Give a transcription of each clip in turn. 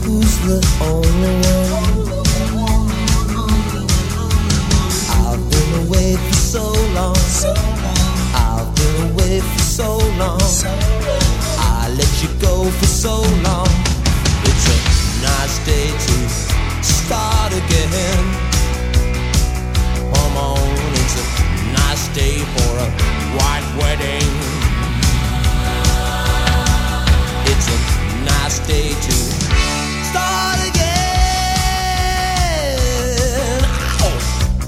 who's the only one? I've been away for so long. I've been away for so long. I let you go for so long. It's a nice day to start again. Come on, it's a nice day for a white wedding. It's a nice day to start again. Ow!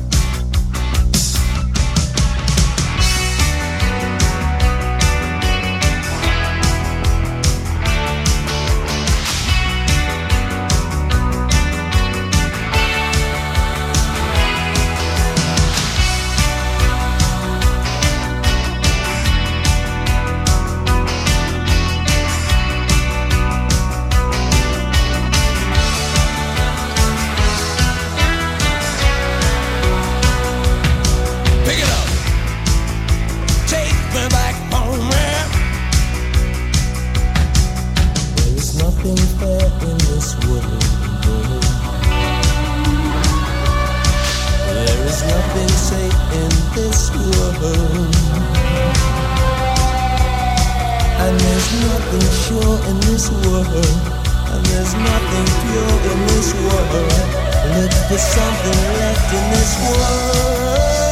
In this world, and there's nothing pure in this world. Look for something left in this world.